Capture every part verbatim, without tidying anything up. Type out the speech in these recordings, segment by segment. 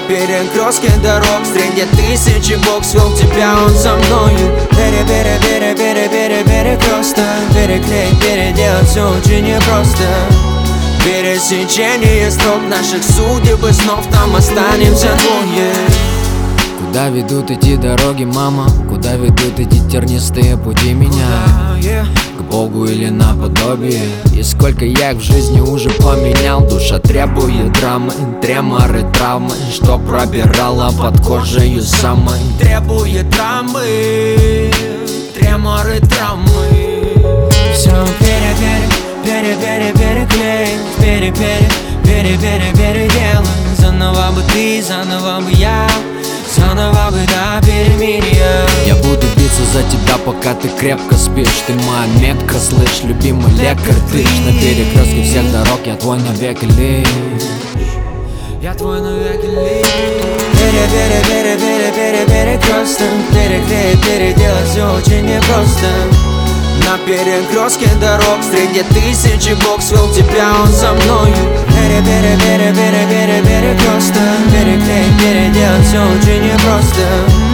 перекрестке дорог среди тысячи бог свел тебя, он со мною. Пере, пере, пере, пере, пере, перекресток, переклеить, переделать все очень непросто. Пересечение строк наших судеб и снов, там останемся двое. Куда ведут эти дороги, мама? Куда ведут эти тернистые пути меня? К Богу или наподобие? И сколько я их в жизни уже поменял. Душа требует драмы, треморы, травмы, что пробирала под кожей самой. Требует драмы, треморы, травмы. Все пере-пере, пере-пере, переклеить, пере-пере, пере-пере, переделать. Заново бы ты, заново бы я, заново бы до перемирия. Я буду биться за тебя, пока ты крепко спишь. Ты моя метка, слышь, любимый лекарь. Ты ж на перекрестке всех дорог, я твой навеки лишь. Я твой навеки лишь. Пере, пере, пере, пере, пере, перекресток, переклеить, переделать все очень непросто. На перекрестке дорог среди тысячи бог свел тебя, он со мною. Пере, пере, пере, пере, пере, перекресток, переклеить, переделать все очень непросто.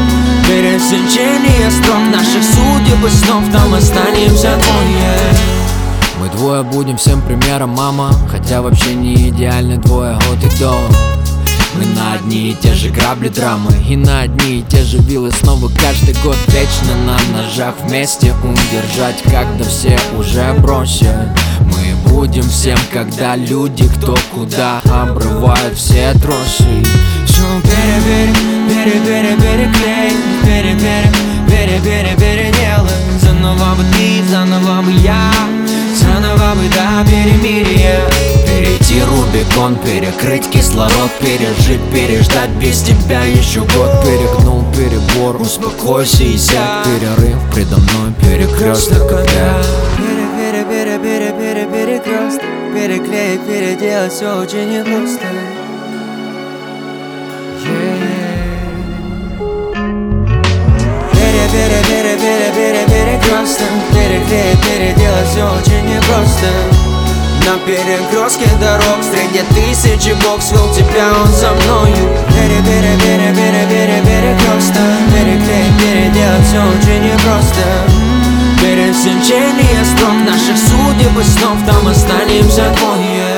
Пересечение строк наших судеб и снов, там останемся двое. Мы двое будем всем примером, мама, хотя вообще не идеальны двое от и до. Мы на одни и те же грабли драмы и на одни и те же вилы снова каждый год. Вечно на ножах вместе удержать, когда все уже бросят. Мы будем всем, когда люди кто куда обрывают все тросы. Все пере-пере, пере-пере, переклеить, пере-пере, пере-пере, переделать. Заново бы ты, заново бы я, заново бы до перемирия. Перейти Рубикон, перекрыть кислород, пережить, переждать без тебя еще год. Перегнул перебор, успокойся и сядь. Перерыв предо мной, перекресток опять. Пере, пере, пере, пере, перекресток, переклеить, переделать все очень непросто. Пере, пере, пере, пере, пере, перекресток, переклеить, переделать все очень непросто. На перекрестке дорог среди тысячи бог свел тебя, он со мною. Пере, пере, пере, пере, пере, перекресток, переклеить, переделать все очень непросто. Пересечение строк наших судеб и снов, там останемся двое.